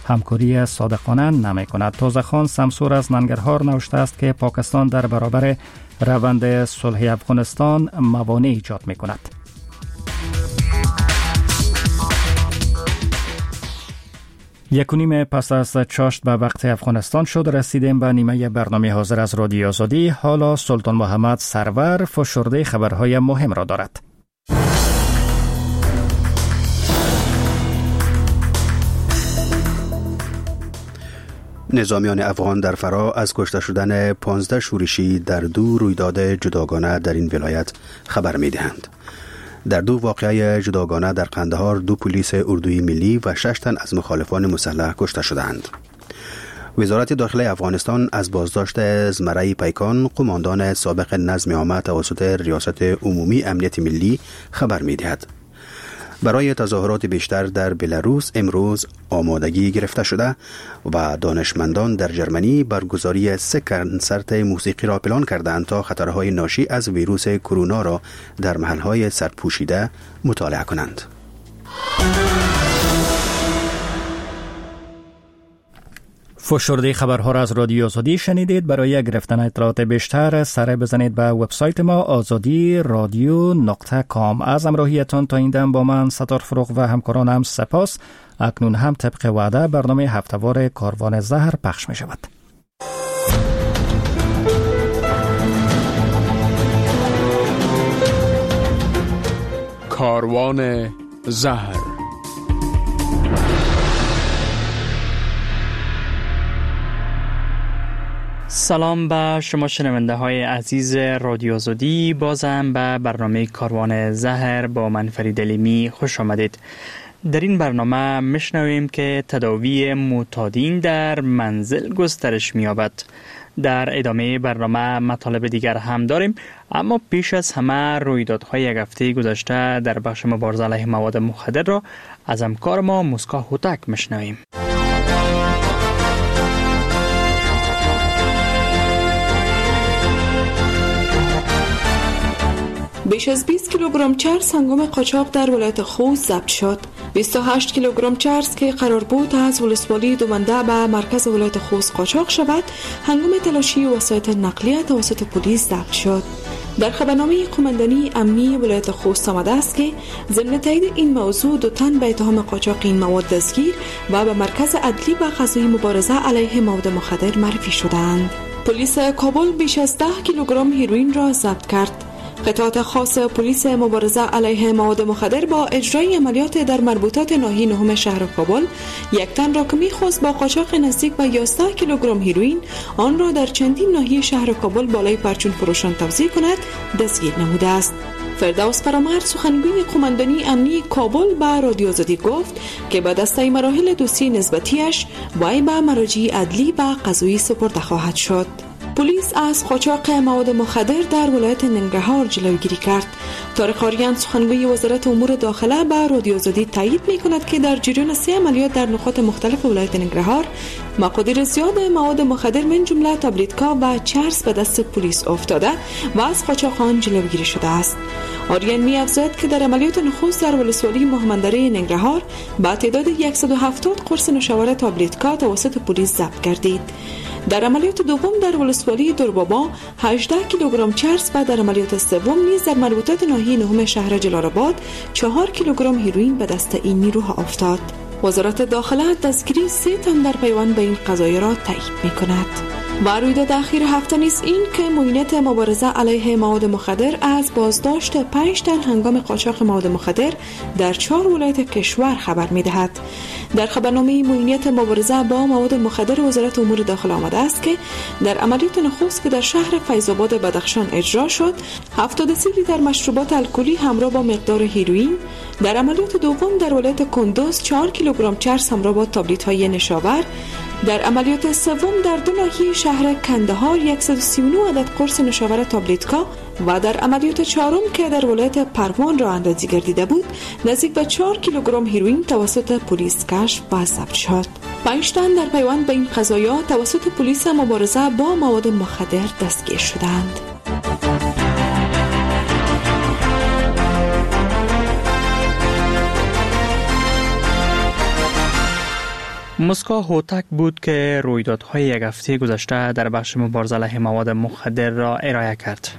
همکاری صادقانه نمی کند. تازه‌خان سمسور از ننگرهار نوشته است که پاکستان در برابر روند صلح افغانستان موانع ایجاد می کند. یک و نیم پس از چاشت به وقت افغانستان شد. رسیدیم به نیمه برنامه حاضر از رادیو آزادی. حالا سلطان محمد سرور فشرده خبرهای مهم را دارد. نظامیان افغان در فرا از کشته شدن 15 شورشی در 2 رویداد جداگانه در این ولایت خبر می دهند. در 2 واقعه جداگانه در قندهار 2 پلیس اردوی ملی و 6 تن از مخالفان مسلح کشته شدند. وزارت داخله افغانستان از بازداشت زمره پیکان، قماندان سابق نظم عامه توسط ریاست عمومی امنیت ملی خبر می دهد. برای تظاهرات بیشتر در بلاروس امروز آمادگی گرفته شده و دانشمندان در جرمنی برگزاری 3 کنسرت موسیقی را پلان کردند تا خطرهای ناشی از ویروس کرونا را در محلهای سرپوشیده مطالعه کنند. فشرده خبرها را از رادیو آزادی شنیدید. برای گرفتن اطلاعات بیشتر سر بزنید به وبسایت ما azadi.radio.com. از همراهیتان تا این دم با من ستار فروغ و همکارانم سپاس. اکنون هم طبق وعده برنامه هفته‌وار کاروان زهر پخش می شود. کاروان زهر. سلام به شما شنونده های عزیز رادیو آزادی. بازم به برنامه کاروان زهر با من فرید علیمی خوش آمدید. در این برنامه میشنویم که تداوی معتادین در منزل گسترش می‌یابد. در ادامه برنامه مطالب دیگر هم داریم، اما پیش از همه رویدادهای یک هفته گذشته در بخش مبارزه علیه مواد مخدر را از همکار ما مسکا هوتک میشنویم. بیش از 20 کیلوگرم چرس هنگام قاچاق در ولایت خوست ضبط شد. 28 کیلوگرم چرس که قرار بود از ولسوالی دومنده به مرکز ولایت خوست قاچاق شود، هنگام تلاشی وسایط نقلیه توسط پلیس ضبط شد. در خبرنامه قماندانی امنی ولایت خوست آمده است که ضمن تایید این موضوع 2 تن به اتهام قاچاق این مواد دستگیر و به مرکز عدلی و قضایی مبارزه علیه مواد مخدر معرفی شدند. پلیس کابل بیش از 10 کیلوگرم هیروئین را ضبط کرد. قطعات خاص پلیس مبارزه علیه مواد مخدر با اجرای عملیات در مربوطات ناحیه نهم شهر کابل یک تن را که می‌خواست با قاچاق نزدیک به 11 کیلوگرم هیروئین آن را در چندین ناحیه شهر کابل بالای پرچون فروشان توزیع کند دستگیر نموده است. فردوس فرامرد سخنگوی قماندانی امنی کابل به رادیو آزادی گفت که به دسته مراحل دوسیه نسبتیش وی به مراجع عدلی و قضایی سپرده خواهد شد. پلیس از قاچاق مواد مخدر در ولایت ننگرهار جلوگیری کرد. طارق آریان سخنگوی وزارت امور داخله به رادیو آزادی تایید می‌کند که در جریان 3 عملیات در نقاط مختلف ولایت ننگرهار مقادیر زیاد مواد مخدر من جمله تابلت‌ها و چرس به دست پلیس افتاده و از قاچاقان جلوگیری شده است. آریان می‌افزاید که در عملیات نخست در ولسوالی مهمندره ننگرهار با تعداد 170 قرص نوشابه تابلت‌ها توسط پلیس ضبط گردید. در عملیات دوم در ولسوالی دربابا 18 کیلوگرم چرس و در عملیات سوم نیز در مربوطات ناحیه نهم شهر جلال‌آباد 4 کیلوگرم هیروئین به دست این نیروها افتاد. وزارت داخله دستگیری 3 تن در پیوند به این قضایای را تایید می‌کند. و رویداد اخیر هفته نیز این که معاونیت مبارزه علیه مواد مخدر از بازداشت 5 تن هنگام قاچاق مواد مخدر در 4 ولایت کشور خبر می‌دهد. در خبرنامه معاونیت مبارزه با مواد مخدر وزارت امور داخله آمده است که در عملیات نخست که در شهر فیض‌آباد بدخشان اجرا شد 73 لیتر مشروبات الکلی همراه با مقدار هیروئین، در عملیات دوم در ولایت کندوز 4 کیلوگرم چرس همراه با تابلت‌های نشاور، در عملیات سوم در 2 ناحیه شهر کندهار 139 عدد قرص نوشابه تابلت‌ها و در عملیات چهارم که در ولایت پروان را اندازی گردیده بود نزدیک به 4 کیلوگرم هیروئین توسط پلیس کشف و ضبط شد. 5 تن در پیوند به این قضایا توسط پلیس مبارزه با مواد مخدر دستگیر شدند. مسکو هوتک بود که رویدادهای یک هفته گذشته در بخش مبارزه علیه مواد مخدر را ارائه کرد.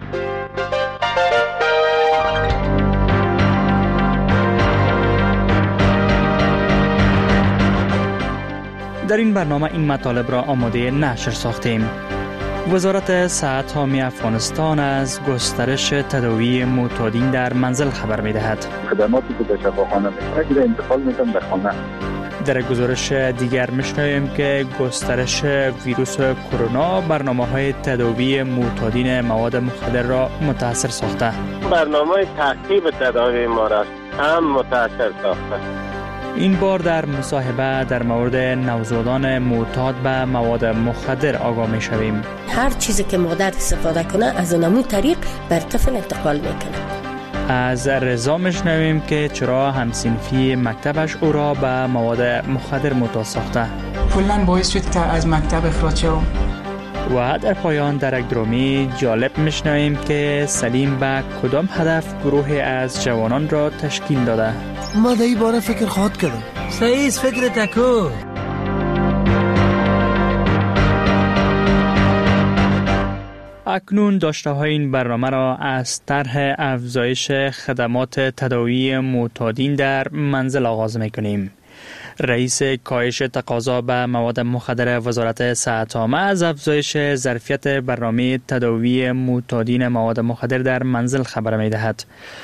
در این برنامه این مطالب را آماده نشر ساختیم. وزارت صحت عامه افغانستان از گسترش تداوی معتادین در منزل خبر می‌دهد. خدماتی که به شفاخانه می‌رسد انتقال می‌کنند به خانه. در گزارش دیگر می‌شنویم که گسترش ویروس کرونا برنامه‌های تداوی معتادین مواد مخدر را متاثر ساخته. برنامه تعقیب تداوی ما را هم متاثر ساخته. این بار در مصاحبه در مورد نوزادان معتاد به مواد مخدر آگاه می‌شویم. هر چیزی که مادر استفاده کنه از همون طریق بر طفل انتقال میکنه. از رضا می‌شنویم که چرا همسنفی مکتبش او را به مواد مخدر معتاد ساخته. کلاً باعث شد که از مکتب اخراج شوم. و در پایان در یک درامی جالب می‌شنویم که سلیم به کدام هدف گروهی از جوانان را تشکیل داده. ما در این باره فکر خواهد کردم. صحیح فکر تکو. اکنون داشته های این برنامه را از طرح افزایش خدمات تداوی معتادین در منزل آغاز می‌کنیم. رئیس کاهش تقاضا به مواد مخدر وزارت صحت عامه از افزایش ظرفیت برنامه تداوی معتادین مواد مخدر در منزل خبر می‌دهد.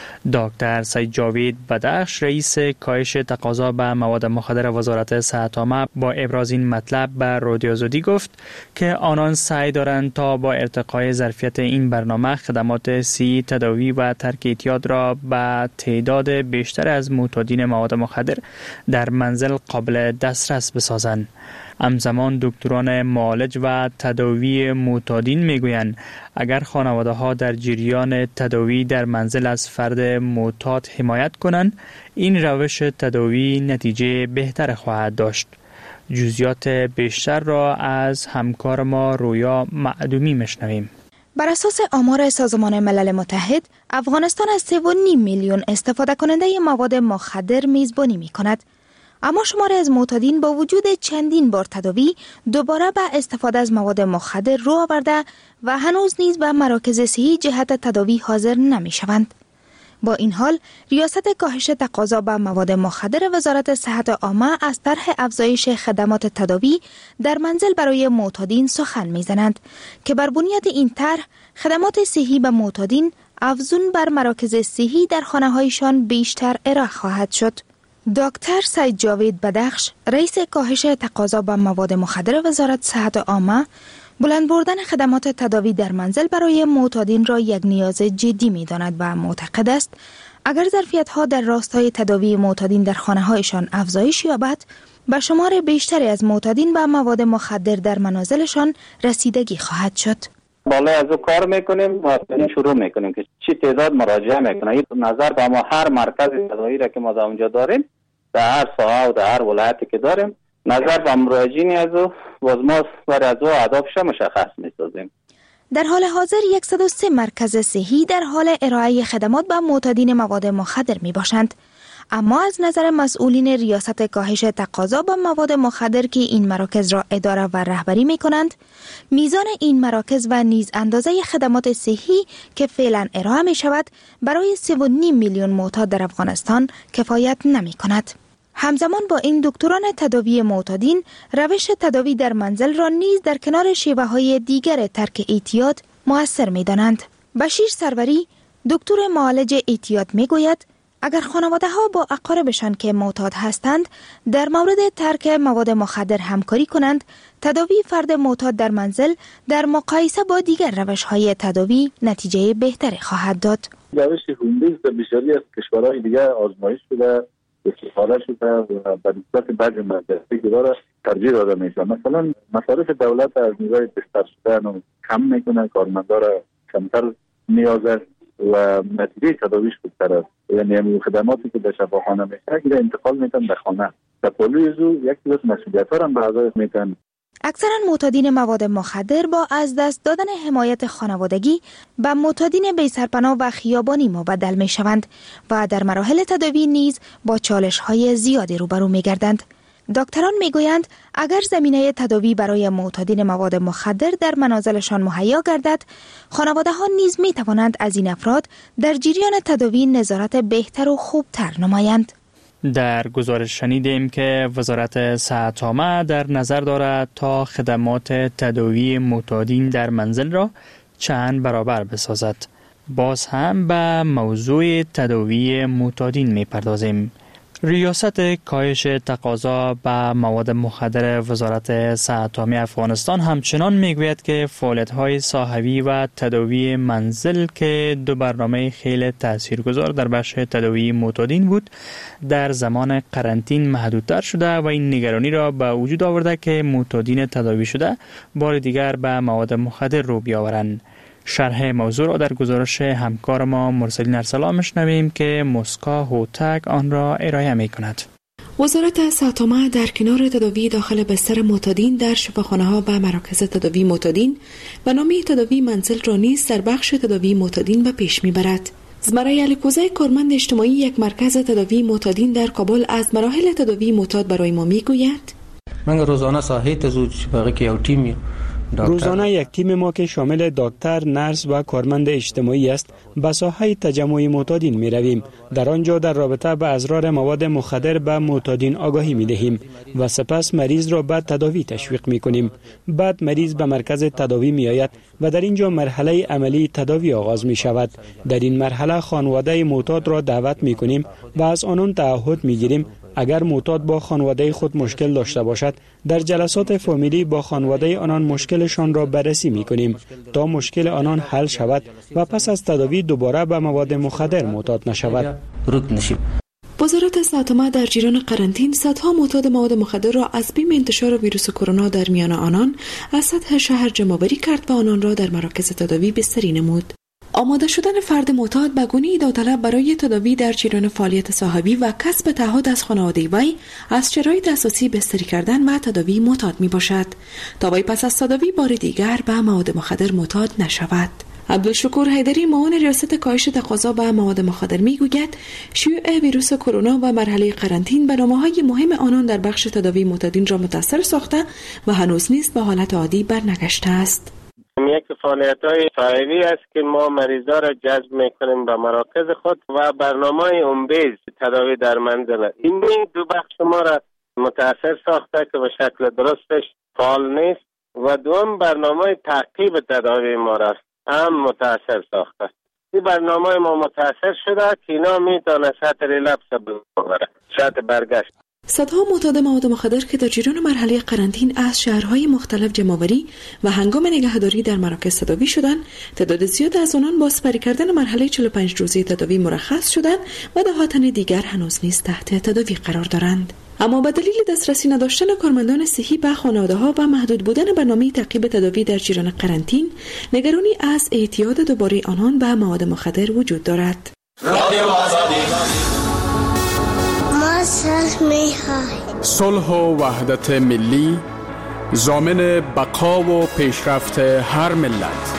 دکتر سید جاوید بدخش رئیس کاهش تقاضا به مواد مخدر وزارت صحت عامه با ابراز این مطلب به رادیو آزادی گفت که آنان سعی دارند تا با ارتقای ظرفیت این برنامه خدمات صحی، تداوی و ترک اعتیاد را به تعداد بیشتر از معتادین مواد مخدر در منزل قابل دسترس بسازند. همزمان دکتران معالج و تداوی معتادین میگویند اگر خانواده ها در جریان تداوی در منزل از فرد معتاد حمایت کنند، این روش تداوی نتیجه بهتر خواهد داشت. جزئیات بیشتر را از همکار ما رویا معدومی میشنویم. بر اساس آمار سازمان ملل متحد، افغانستان از 3.5 میلیون استفاده کننده مواد مخدر میزبانی می کند. اما شماری از معتادین با وجود چندین بار تداوی دوباره به استفاده از مواد مخدر رو آورده و هنوز نیز به مراکز صحی جهت تداوی حاضر نمی شوند. با این حال، ریاست کاهش تقاضا به مواد مخدر وزارت صحت عامه از طرح افزایش خدمات تداوی در منزل برای معتادین سخن می زنند که بر بنیاد این طرح خدمات صحی به معتادین افزون بر مراکز صحی در خانه‌هایشان بیشتر ارائه خواهد شد. دکتر سید جاوید بدخش رئیس کاهش تقاضا به مواد مخدر وزارت صحت عامه بلند بردن خدمات تداوی در منزل برای معتادین را یک نیاز جدی می‌داند و معتقد است اگر ظرفیت‌ها در راستای تداوی معتادین در خانه‌هایشان افزایش یابد، به شمار بیشتری از معتادین به مواد مخدر در منازلشان رسیدگی خواهد شد. بالا از او کار میکنیم و شروع میکنیم که چی تعداد مراجعه میکنه. این نظر به ما هر مرکز تداوی را که ما در اونجا داریم، در هر ساحه و در هر ولایتی که داریم، نظر به مراجعین از او باز ما برای از او اهدافش مشخص میسازیم. در حال حاضر 103 مرکز صحی در حال ارائه خدمات به معتادین مواد مخدر می باشند. اما از نظر مسئولین ریاست کاهش تقاضا به مواد مخدر که این مراکز را اداره و رهبری می کنند، میزان این مراکز و نیز اندازه خدمات صحی که فعلا ارائه می شود برای 3.5 میلیون معتاد در افغانستان کفایت نمی کند. همزمان با این دکتران تداوی معتادین روش تداوی در منزل را نیز در کنار شیوه های دیگر ترک اعتیاد مؤثر می دانند. بشیر سروری دکتر معالج اعتیاد می گوید اگر خانواده ها با اقاربشان که معتاد هستند در مورد ترک مواد مخدر همکاری کنند، تداوی فرد معتاد در منزل در مقایسه با دیگر روش های تداوی نتیجه بهتری خواهد داد. روش هومبیز در بسیاری از کشورهای دیگر آزمایش شده، استفاده شده و به نسبت بعضی مدرسه را ترجیح داده میشه. مثلا مصارف دولت از نظر بستر شدن کم میکنه، کارمندا را کمتر نیاز است و نتیجه تداویش خوبتر است. یعنی خدماتی که به شفاخانه میشه اگر انتقال میتن به خانه و پلیس یک روز مسئولیت‌ها را به اعضای میتن. اکثرا معتادین مواد مخدر با از دست دادن حمایت خانوادگی به معتادین بی سرپناه و خیابانی مبدل می شوند و در مراحل تداوی نیز با چالش‌های زیادی روبرو می گردند. دکتران میگویند اگر زمینه تداوی برای معتادین مواد مخدر در منازلشان مهیا گردد، خانواده ها نیز می توانند از این افراد در جریان تداوی نظارت بهتر و خوبتر نمایند. در گزارش شنیدیم که وزارت صحت عامه در نظر دارد تا خدمات تداوی معتادین در منزل را چند برابر بسازد. باز هم به موضوع تداوی معتادین می پردازیم. ریاست کاهش تقاضا به مواد مخدر وزارت صحت عامه افغانستان همچنان میگوید که فعالیت‌های صحوی و تداوی منزل که دو برنامه خیلی تاثیرگذار در بخش تداوی معتادین بود، در زمان قرنطین محدودتر شده و این نگرانی را به وجود آورده که معتادین تداوی شده بار دیگر به مواد مخدر رو بیاورند. شرح موضوع را در گزارش همکار ما مرسلین ارسلان میشنویم که مسکا هوتک آن را ارائه می کند. وزارت صحت عامه در کنار تداوی داخل بستر معتادین در شفاخانه‌ها و مراکز تداوی معتادین برنامه تداوی منزل را نیز در بخش تداوی معتادین به پیش میبرد. زمره علیکوزه کارمند اجتماعی یک مرکز تداوی معتادین در کابل از مراحل تداوی معتاد برای ما میگوید. من روزانه ساحت زود باقی که یو تیم روزانه یک تیم ما که شامل دکتر، نرس و کارمند اجتماعی است به ساحه تجمع معتادین می رویم. در آنجا در رابطه با اضرار مواد مخدر به معتادین آگاهی می دهیم و سپس مریض را به تداوی تشویق می کنیم. بعد مریض به مرکز تداوی می آید و در اینجا مرحله عملی تداوی آغاز می شود. در این مرحله خانواده معتاد را دعوت می کنیم و از آنان تعهد می گیریم اگر معتاد با خانواده خود مشکل داشته باشد، در جلسات فامیلی با خانواده آنان مشکلشان را بررسی می کنیم تا مشکل آنان حل شود و پس از تداوی دوباره به مواد مخدر معتاد نشود. وزارت صحت عامه در جریان قرنطین صدها معتاد مواد مخدر را از بیم انتشار ویروس کرونا در میان آنان از سطح شهر جمع‌آوری کرد و آنان را در مراکز تداوی بستری نمود. آماده شدن فرد معتاد به گونه‌ای داوطلب برای تداوی در جریان فعالیت صحوی و کسب تعهد از خانواده وی از شرایط اساسی بستری کردن و تداوی معتاد می باشد تا وی پس از تداوی بار دیگر به مواد مخدر معتاد نشود. عبدالشکور حیدری معاون ریاست کاهش تقاضا به مواد مخدر میگوید شیوع ویروس کرونا و مرحله قرنطین برنامه‌های مهم آنان در بخش تداوی معتادین را متاثر ساخته و هنوز نیز به حالت عادی برنگشته است. یک فعالیت‌های صحوی است که ما مریضا را جذب می‌کنیم به مراکز خود و برنامه‌های عمده تداوی در منزل. این دو بخش ما را متاثر ساخته که به شکل درستش فعال نیست و دوم برنامه تعقیب تداوی ما را هم متاثر ساخته. این برنامه ما متاثر شده که اینا میتونه سطح ریلپس ببره، سطح برگشت. صدها معتاد مواد مخدر که در جریان مرحله قرنطین از شهرهای مختلف جمع‌آوری و هنگام نگهداری در مراکز تداوی شدند، تعداد زیاد از آنان با سپری کردن مرحله 45 روزه تداوی مرخص شدند و ده ها تن دیگر هنوز نیز تحت تداوی قرار دارند. اما به دلیل دسترسی نداشتن کارمندان صحی به خانواده‌ها و محدود بودن برنامه تعقیب تداوی در جریان قرنطین، نگرانی از اعتیاد دوباره آنان به مواد مخدر وجود دارد. صلح و وحدت ملی ضامن بقا و پیشرفت هر ملت.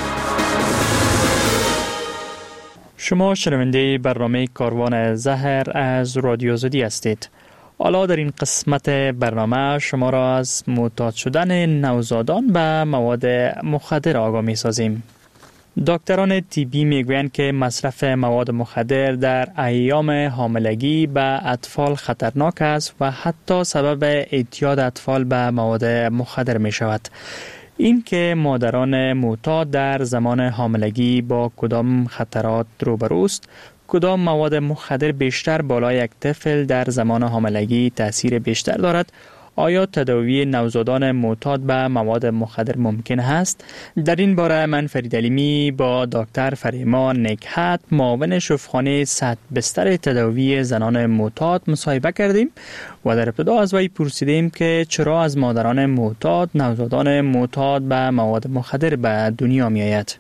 شما شنونده برنامه کاروان زهر از رادیو آزادی هستید. حالا در این قسمت برنامه شما را از معتاد شدن نوزادان به مواد مخدر آگاه می سازیم. دکتران طبی میگویند که مصرف مواد مخدر در ایام حاملگی به اطفال خطرناک است و حتی سبب اعتیاد اطفال به مواد مخدر می شود. این که مادران معتاد در زمان حاملگی با کدام خطرات روبروست، کدام مواد مخدر بیشتر بالای یک طفل در زمان حاملگی تأثیر بیشتر دارد، آیا تداوی نوزادان معتاد به مواد مخدر ممکن است؟ در این باره من فرید علیمی با دکتر فریما نکهت معاون شفاخانه 100 بستر تداوی زنان معتاد مصاحبه کردیم و در ابتدا از وی پرسیدیم که چرا از مادران معتاد نوزادان معتاد به مواد مخدر به دنیا می آید.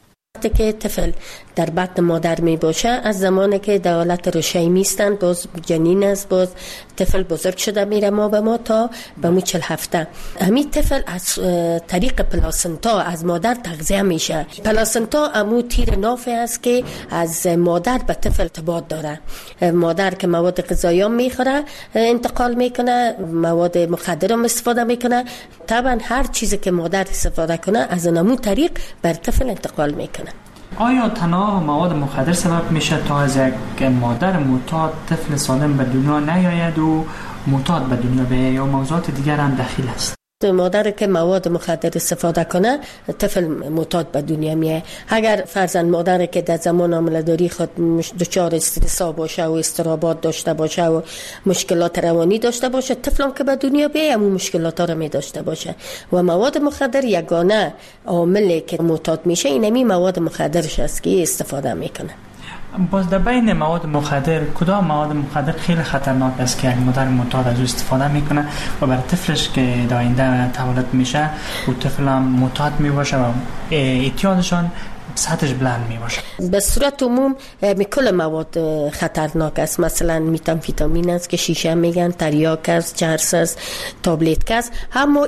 وقتی که طفل در بطن مادر می باشه، از زمانی که در حالت رشحی میستند، باز جنین است، باز طفل بزرگ شده میره ما به ما تا به مو 40 هفته. همین طفل از طریق پلاسنتا از مادر تغذیه میشه. پلاسنتا امو تیر نافی است که از مادر به طفل ارتباط داره. مادر که مواد غذایی میخوره انتقال میکنه، مواد مخدر هم استفاده میکنه. طبعا هر چیزی که مادر استفاده کنه از همون طریق بر طفل انتقال میکنه. آیا تنها مواد مخدر سبب میشه تا از یک مادر معتاد طفل سالم به دنیا نیاید و معتاد به دنیا بیاید یا موضوعات دیگر هم دخیل است؟ مادر که مواد مخدر استفاده کنه طفل معتاد به دنیا میاد. اگر فرزند مادر که در زمان حامله‌داری خود دچار استرس باشه و اضطرابات داشته باشه و مشکلات روانی داشته باشه، طفل هم که به دنیا بیاد همون مشکلات ها رو می داشته باشه. و مواد مخدر یگانه عاملی که معتاد میشه اینمی مواد مخدرش است که استفاده میکنه. باز در بین مواد مخدر کدام مواد مخدر خیلی خطرناک است که مادر معتاد از او استفاده میکنه و برای طفلش که در آینده تولد میشه و طفل هم معتاد میباشه و اعتیادشان سطحش بلند میباشه؟ به صورت عموم کل مواد خطرناک است. مثلا میتامفیتامین است که شیشه میگن، تریاک است، چرس است، تابلت است. اما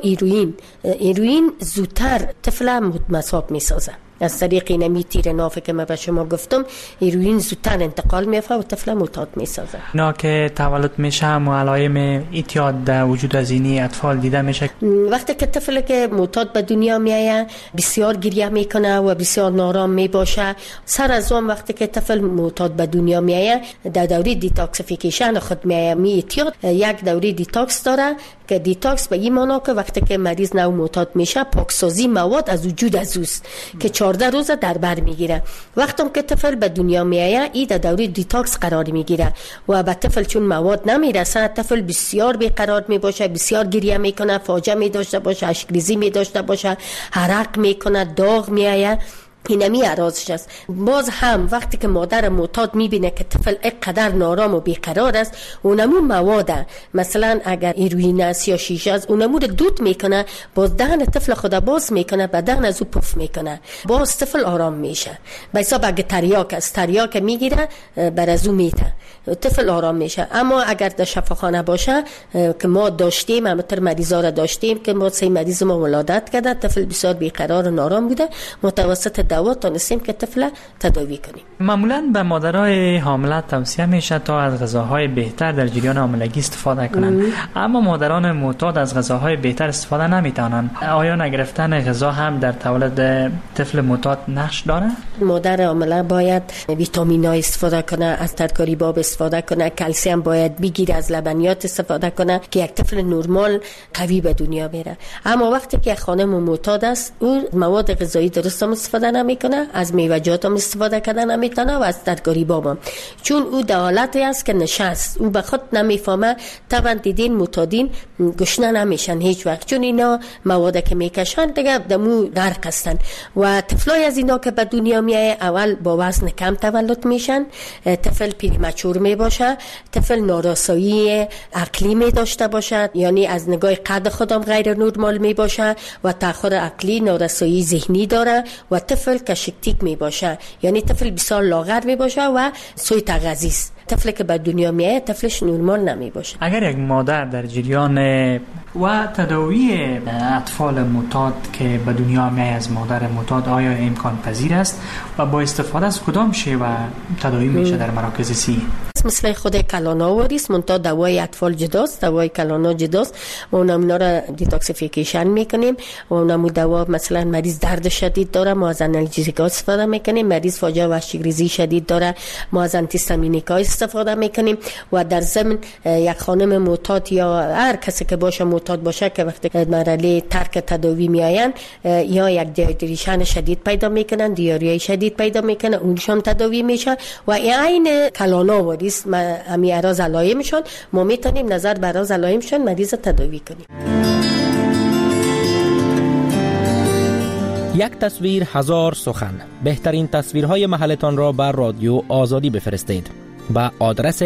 ایروئین زودتر طفل مصاب میسازه. از طریق اینمی تیر نافی که من به شما گفتم، ایروئین زودتر انتقال میفته و طفل معتاد میسازه. اینا که تولد میشه و علائم اعتیاد در وجود از اینی اطفال دیده میشه. وقتی که طفل که معتاد به دنیا میایه بسیار گریه میکنه و بسیار نارام میباشه. سر از اون وقتی که طفل معتاد به دنیا میایه در دوره دیتاکسیفیکیشن خود میایه. اعتیاد یک دوره دیتاکس داره که دیتاکس به این معنی که وقتی که مریض نو معتاد میشه پاکسازی مواد از وجود از اوست که 14 روز در بر میگیره. وقتی که طفل به دنیا میایه این در دوره دیتاکس قرار میگیره و به طفل چون مواد نمیرسه طفل بسیار بیقرار میباشه، بسیار گریه میکنه، فاجعه میداشته باشه، اشکریزی میداشته باشه، عرق میکنه، داغ میایه. اینمی عرضش است. باز هم وقتی که مادر معتاد میبینه که طفل اینقدر نارام و بیقرار است، اونمو مواد مثلا اگر ایروئین است یا شیشه است اونمو رو دود میکنه، باز دهن طفل خود باز میکنه، بدن از او پف میکنه، باز طفل آرام میشه. به حساب اگه تریاک است، تریاک میگیره بر از او میته، طفل آرام میشه. اما اگر در شفاخانه باشه که ما داشتیم، همتر مریضا را داشتیم که ما 3 مریض ما ولادت کرده، طفل بسیار بیقرار و نارام بوده، متوسط دوا تونستیم که طفل تداوی کنیم. معمولا به مادرای حامله توصیه میشه تا از غذاهای بهتر در جریان حاملگی استفاده کنند. اما مادران معتاد از غذاهای بهتر استفاده نمیتونن. آیا نگرفتن غذا هم در تولد طفل معتاد نقش داره؟ مادر حامله باید ویتامین‌ها استفاده کنه، از ترکاری باب استفاده کنه، کلسیم باید بگیره، از لبنیات استفاده کنه که یک طفل نرمال قوی به دنیا بیاره. اما وقتی که خانم معتاد است، او مواد غذایی درست استفاده نمیکنه، از میوه‌جات هم استفاده کردن نمیتونه و از ترکاری باب هم. چون او در حالتی است که نشست، او به خود نمیفهمه. طبعا دیدین معتادین گشنه نمیشن هیچ وقت، چون اینا مواد که میکشن دیگه دمو غرق هستن. و طفلای از اینا که به دنیا میایه اول با وزن کم تولد میشن، طفل پریمچور میباشه، طفل نارسایی عقلی می داشته باشد، یعنی از نگاه قد خودم غیر نرمال میباشه و تأخر عقلی، نارسایی ذهنی داره و طفل کشکتیک میباشه، یعنی طفل بسیار لاغر میباشه و سوی تغذیه است. طفلی که به دنیا میایه طفلش نرمال نمیباشه. اگر یک مادر در جریان و تداوی اطفال معتاد که به دنیا میایه از مادر معتاد آیا امکان پذیر است و با استفاده از کدام شیوه تداوی میشه در مراکز صحی؟ مثل خود کلاناوری است، منتها دوای اطفال جداست، دوای کلانا جداست و اونا را دیتاکسیفیکیشن میکنیم و اونمو دوا مثلا مریض درد شدید داره ما از آنالژیکا استفاده میکنیم، مریض فاجعه و اشکریزی شدید داره ما از آنتیهیستامینیکا استفاده میکنیم و در ضمن یک خانم معتاد یا هر کسی که باشه معتاد باشه که وقتی مرحله ترک تداوی میآین یا یک دیهایدریشن شدید پیدا میکنن، دیاریای شدید پیدا میکنن، اونشون تداوی میشه و عین کلاناوری است. همین اعراض علائمشون ما میتونیم نظر بر اعراض علائمشون مریض تداوی کنیم. یک تصویر هزار سخن. بهترین تصویرهای محلتان را بر رادیو آزادی بفرستید با آدرس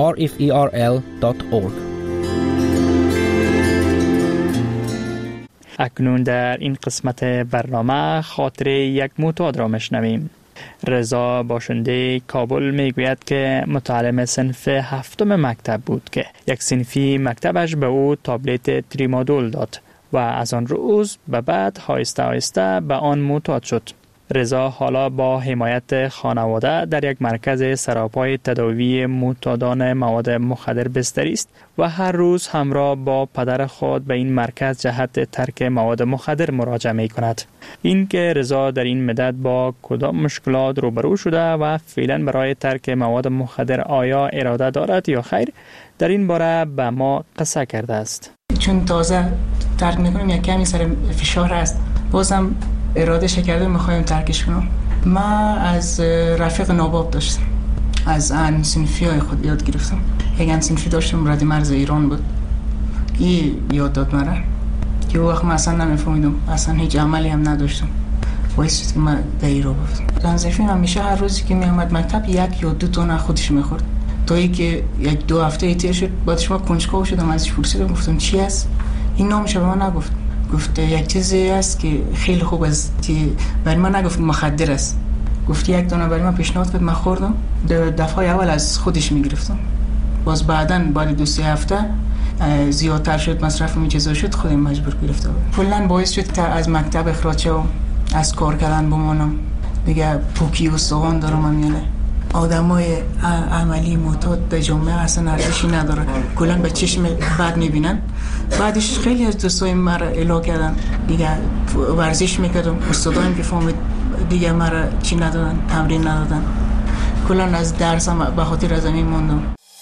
azadiweb@rferl.org. اکنون در این قسمت برنامه خاطر یک معتاد را میشنویم. رضا باشنده کابل میگوید که متعلم صنف 7 مکتب بود که یک صنفی مکتبش به او تابلت تریمادول داد و از آن روز به بعد آهسته آهسته به آن معتاد شد. رضا حالا با حمایت خانواده در یک مرکز سراپای تداوی معتادان مواد مخدر بستری است و هر روز همراه با پدر خود به این مرکز جهت ترک مواد مخدر مراجعه می کند. این که رضا در این مدت با کدام مشکلات روبرو شده و فعلا برای ترک مواد مخدر آیا اراده دارد یا خیر، در این باره به ما قصه کرده است. چون تازه ترک میکنم یک کمی سر فشار است، بازم اراده کرده میخوایم ترکش کنم. من از رفیق ناباب داشتم، از ان صنفی های خود یاد گرفتم. یک ان صنفی داشتم رد مرز ایران بود، این یاد داد مرا که وقت من اصلا نمیفهمیدم، اصلا هیچ عملی هم نداشتم. باعث شد که من به ایران بودم. ان صنفی همیشه هر روزی که میامد مکتب 1 یا 2 تا خودش میخورد، تا اینکه 1-2 هفته تیر شد. بعدش من کنجکاو شدم، ازش پرسیدم، گفتم چی است این؟ نامش به من نگفت. گفت یک چیزی است که خیلی خوب است، که برای من نگفت مخدر است، گفت 1 دانه برای من پیشنهاد کرد. من خوردم، دفعه اول از خودش میگرفتم، باز بعداً بعد 2-3 هفته زیادتر شد، مصرف این چیزا شد، خودم مجبور گرفتم. کلاً باعث شد که از مکتب اخراج شوم، از کار کردن بمانم، دیگه پوکی و استخوان دارم. میونه آدمای عملی معتاد در جامعه اصلا ارزشی نداره، کلا به چشم بد میبینن. بعدش خیلی از دوستای مرا الا کردن، دیگه ورزش میکردم، استادایم که فهمید دیگه مرا چی ندادن، تمرین ندادن، کلا از درسم به خاطر از همین موندم.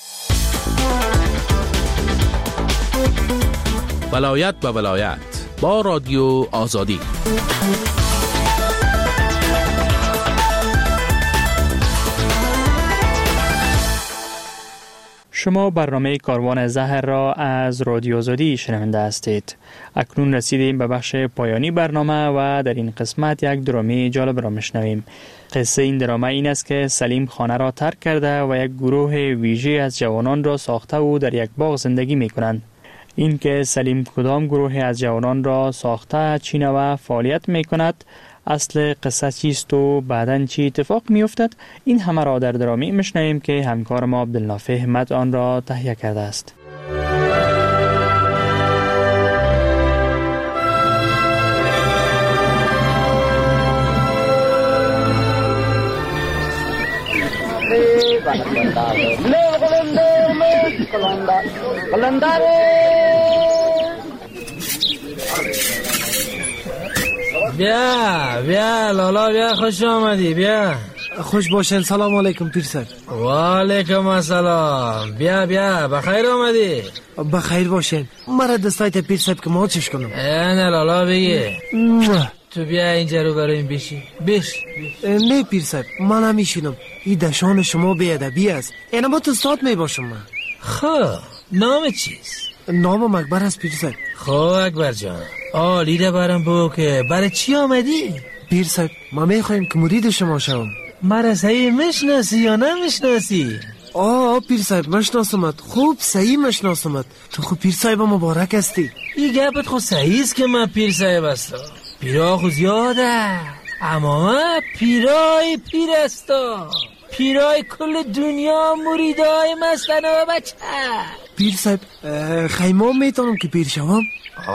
ولایت به ولایت با رادیو آزادی. شما برنامه کاروان زهر را از رادیو آزادی شنونده هستید. اکنون رسیدیم به بخش پایانی برنامه و در این قسمت یک درامی جالب را میشنویم. قصه این درامه این است که سلیم خانه را ترک کرده و یک گروه ویژه از جوانان را ساخته و در یک باغ زندگی می کنند. این که سلیم کدام گروه از جوانان را ساخته، چی و فعالیت می کند، اصل قصه چیست و بعداً چی اتفاق می افتد، این همه را در درامی میشنویم که همکار ما عبدالنافع احمد آن را تهیه کرده است. بیا لالا، بیا خوش آمدی، بیا. خوش باشین. سلام علیکم پیرسر. و علیکم السلام. بیا بخیر آمدی. بخیر باشین. مرا دستایت پیرسر که ما چش کنم. نه لالا بگی. تو بیا اینجا رو برای این بیش. نه پیرسر، من همیشینم. این دشان شما بیادبی است. اینا با تو سات می باشم من. خب نام چیست؟ نام اکبر است پیرسر. خب اکبر جان، لیده برم بگو که برای چی آمدی؟ پیرسر، ما میخوایم که مرید شما شوم. مرا صحیح میشناسی یا نمیشناسی؟ پیرسر مشناسمت، خوب صحیح مشناسمت. تو خوب پیرسر مبارک هستی. این گپت خود صحیح است که من پیرسر هستم. پیرا خود زیاده، اما من پیرای پیر هستم. پیرای کل دنیا مریدای مستن و بچه. پیر صاحب، خیمه میتونم که پیر شوم؟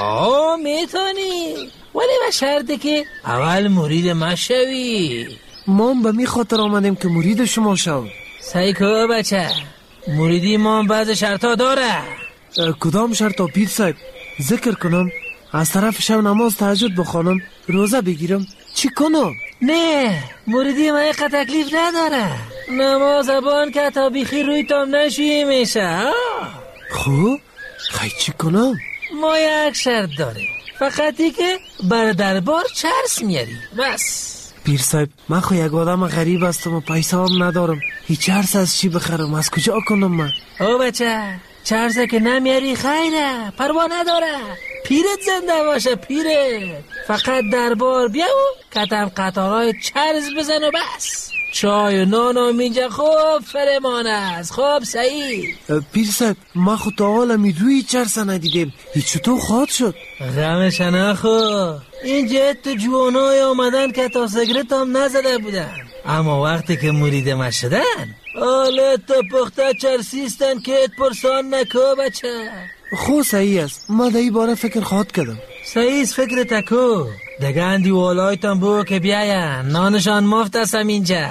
میتونی، ولی به شرطی که اول مرید ما شوی. ما به می خاطر آمدیم که مرید شما شوم. سعی که بچه، مریدی ما بعض شرطا داره. کدام شرطا پیر صاحب؟ ذکر کنم، از طرف شب نماز تهجد بخوانم، روزه بگیرم، چی کنم؟ نه، مریدی ما یک تکلیف نداره. نماز بان که تا بیخی روی تام نشویی میشه. خوب، خیلی چی کنم؟ ما یک شرط داریم، فقطی که بر دربار چرس میاری بس. پیر صاحب، من خو یک آدم غریب هستم و پیسه هم ندارم. هیچ چرس از چی بخرم؟ از کجا کنم من؟ بچه، چرسه که نمیاری خیره، پروا نداره. پیرت زنده باشه پیرت. فقط دربار بیا و کتم قطارهای چرس بزن و بس. چای و نان و اینجا خوب فرمان است. خوب سعید. پیر صاحب ما خود تا حالا روی چرسه ندیدیم. هیچ تو خواد شد؟ غمش نخو. اینجا تو جوانای آمدن که تا سگرت هم نزده بودن، اما وقتی که مرید ما شدن حالا تا پخته چرسیستن که ات پرسان نکو بچه. خو صحیح است، ما در این باره فکر خواهد کردم. صحیح است فکر تکو. دگه اندی والایتان بو که بیاین نانشان مفت است اینجا.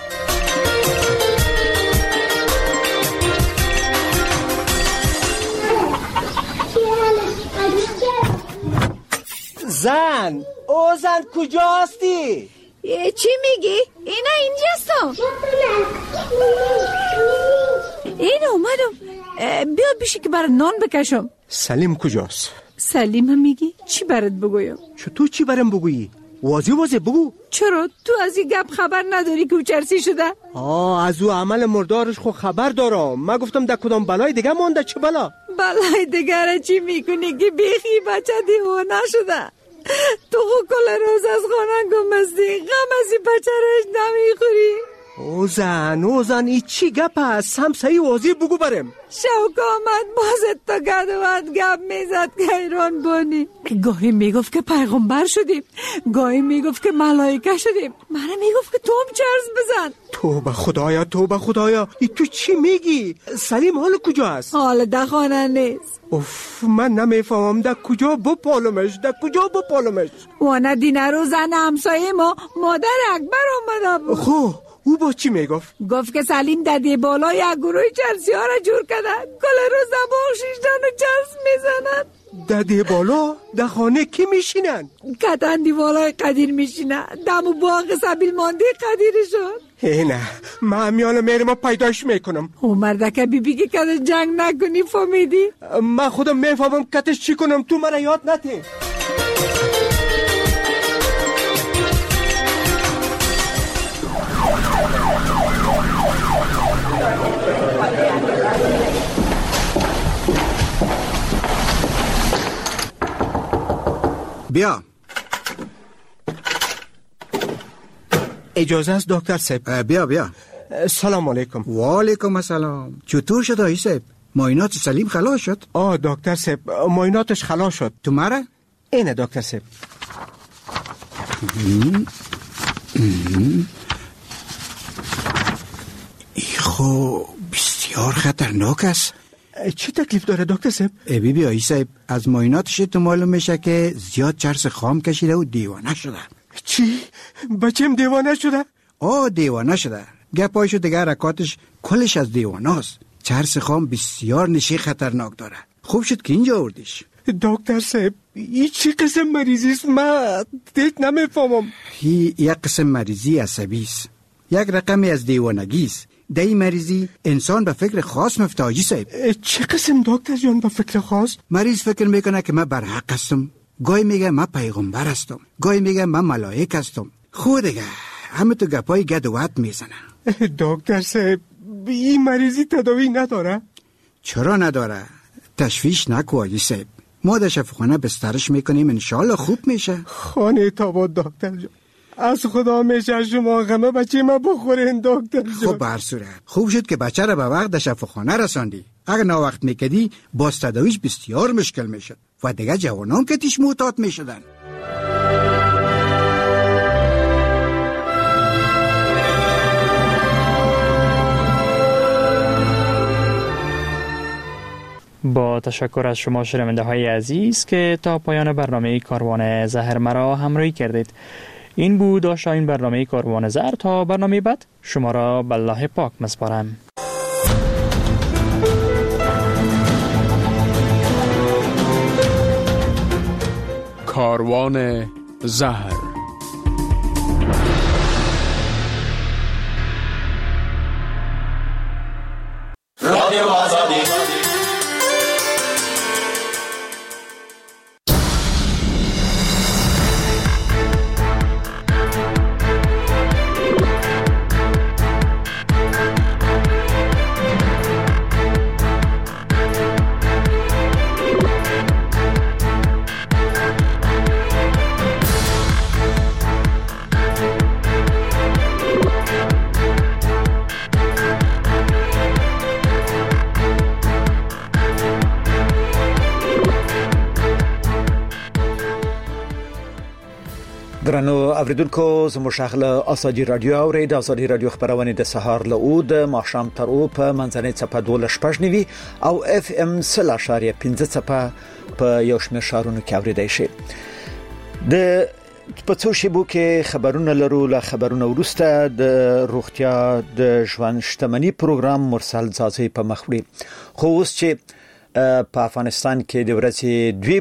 زن، او زن کجاستی؟ چی میگی؟ اینا اینجاستم. این اومدم. بیا بیشی که برای نان بکشم. سلیم کجاست؟ سلیم هم میگی؟ چی برات بگویم؟ تو چی برام بگویی؟ واضح بگو. چرا؟ تو از این گپ خبر نداری که او چرسی شده؟ از او عمل مردارش خو خبر دارم. من گفتم در کدام بلای دیگه مونده. چه بلا؟ بلای دیگه را چی میکنی که بیخی بچه دیوانه شده؟ تو خو کل روز از خانه گمستی، غم از این بچه رش نمیخوری. او زن ای چی گپ است؟ هم صحیح واضح بگو برم. شوک آمد بازت تا گدوات گپ میزد که ایران بانی. گاهی میگفت که پیغمبر شدیم، گاهی میگفت که ملائکه شدیم، منم میگفت که تو هم چرس بزن. توبه خدایا ای تو چی میگی؟ سلیم حال کجا است؟ حال در خانه نیست. من نمیفهمم در کجا بپالمش. وانا دینه رو زن همسایه ما مادر اکبر آمده بود. او با چی میگفت؟ گفت که سلیم ددی بالا یک گروه چرسی ها را جور کردن، کل روز دباغ شیشتن و چرس میزنن. ددی بالا در خانه کی میشینن؟ کتن دیوالای قدیر میشینن. دم و باغ سبیل مانده قدیرشون. نه من همیان میرم پیداش میکنم. او مردکه بیبی که کده جنگ نکنی فهمیدی؟ من خودم میفهمم کتش چی کنم، تو مرا یاد نده. بیا. اجازه است دکتر صاحب؟ بیا. سلام علیکم. و علیکم السلام. چطور شد آقای صاحب؟ معاینات سلیم خلاص شد؟ دکتر صاحب معایناتش خلاص شد. تو مرا؟ اینه دکتر صاحب. خو بسیار خطرناک است. چی تکلیف داره دکتر صاحب؟ بی آقای صاحب از معایناتش تو معلوم میشه که زیاد چرس خام کشیده و دیوانه شده. چی؟ بچم دیوانه شده؟ دیوانه شده. گپایشو دیگه حرکاتش کلش از دیوانه است. چرس خام بسیار نشی خطرناک داره. خوب شد که اینجا آوردیش. دکتر صاحب این چی قسم مریضی است؟ من دیت نمیفهمم. یک قسم مریضی عصبی است، یک رقمی از دیوانگی است. در این مریضی انسان به فکر خاص مفتاجی صاحب. چه قسم دکتر جان به فکر خاص؟ مریض فکر میکنه که من برحق هستم، گاهی میگه من پیغمبر هستم، گاهی میگه من ملائک هستم. خود دیگه همه تو گپای گد و وط میزنه. دکتر صاحب این مریضی تداوی نداره؟ چرا نداره؟ تشویش نکو آجی صاحب، ما در شفاخانه بسترش میکنیم، انشالله خوب میشه. خانه تاباد دکتر جان، از خدا میشه شما غمه بچه ما بخورین دکتر جان. خب بر صورت خوب شد که بچه را به وقت در شفاخانه رساندی. اگر نا وقت میکدی باز تداویش بسیار مشکل میشد و دیگه جوانان که تیش معتاد میشدن. با تشکر از شما شنونده های عزیز که تا پایان برنامه کاروان زهر مرا همراهی کردید. این بود آشنای برنامه کاروان زهر. تا برنامه بعد شما را به الله پاک میسپارم. کاروان زهر. رادیو آزادی. درنو اوریدونکو زموږ شغله آزادي رادیو او د آزادي رادیو خبرونه د سهار له اود ماښام تر او په منځنۍ چپه 12 او اف ام 0.15 چپه په یو شمېر شهرونو کې اوریدای شي. د په څو شیبو کې خبرونه لرو. له خبرونه وروسته د روغتیا د ژوند شتمنۍ پروګرام مرسل ځاځي په مخ وړي. خو اوس چې په افغانستان کې د ورځې 2